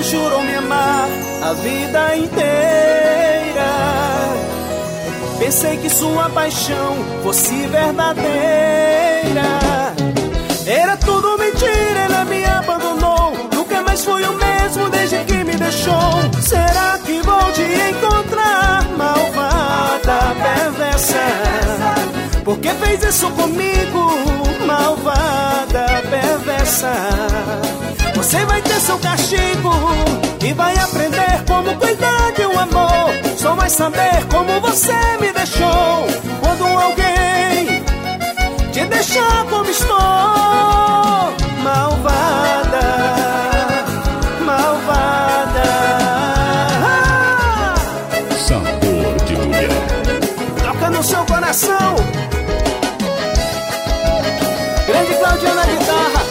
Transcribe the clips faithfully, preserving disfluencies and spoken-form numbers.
jurou me amar a vida inteira. Pensei que sua paixão fosse verdadeira. Era tudo mentira, ela me abandonou. Nunca mais fui o mesmo desde que me deixou. Será que vou te encontrar, malvada, perversa? Por que fez isso comigo, malvada, perversa? Você vai ter seu castigo e vai aprender como cuidar de um amor. Só vai saber como você me deixou quando alguém te deixar como estou. Malvada, malvada. Sabor de mulher. Toca no seu coração. Grande Claudiana na guitarra.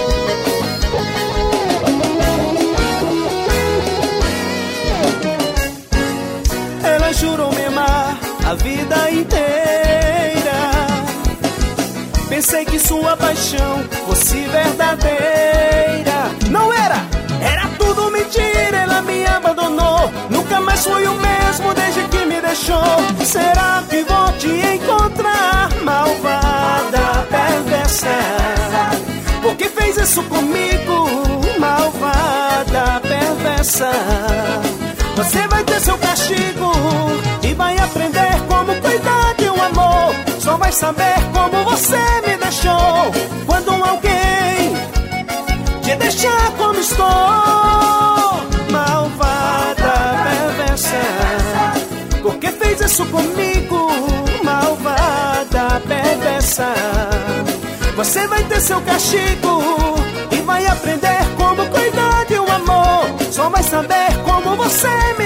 Ela jurou me amar a vida inteira. Pensei que sua paixão fosse verdadeira. Não era, era tudo mentira. Ela me abandonou. Nunca mais fui o mesmo desde que me deixou. Será que vou te encontrar, malvada, perversa? Por que fez isso comigo, malvada, perversa? Você vai ter seu castigo e vai aprender como cuidar de um amor. Só vai saber como você me deixou quando alguém te deixar como estou. Malvada, perversa. Por que fez isso comigo, malvada, perversa? Você vai ter seu castigo e vai aprender como cuidar de um amor. Só vai saber como você